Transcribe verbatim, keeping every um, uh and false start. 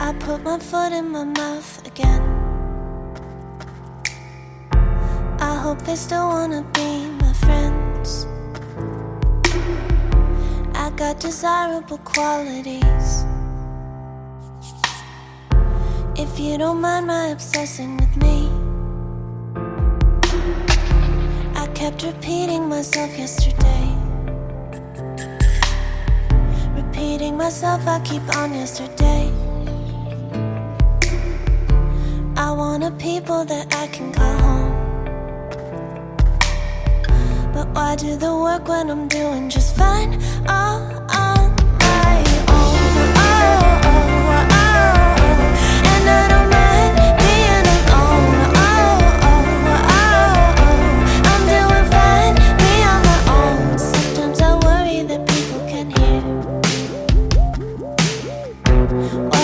I put my foot in my mouth again. I hope they still wanna be my friends. I got desirable qualities. If you don't mind my obsessing with me, I kept repeating myself yesterday. Repeating myself, I keep on yesterday. I want a people that I can call home. But why do the work when I'm doing just fine all on my own? Oh, oh, oh, oh. And I don't mind being alone. Oh, oh, oh, oh. I'm doing fine, be on my own. Sometimes I worry that people can hear.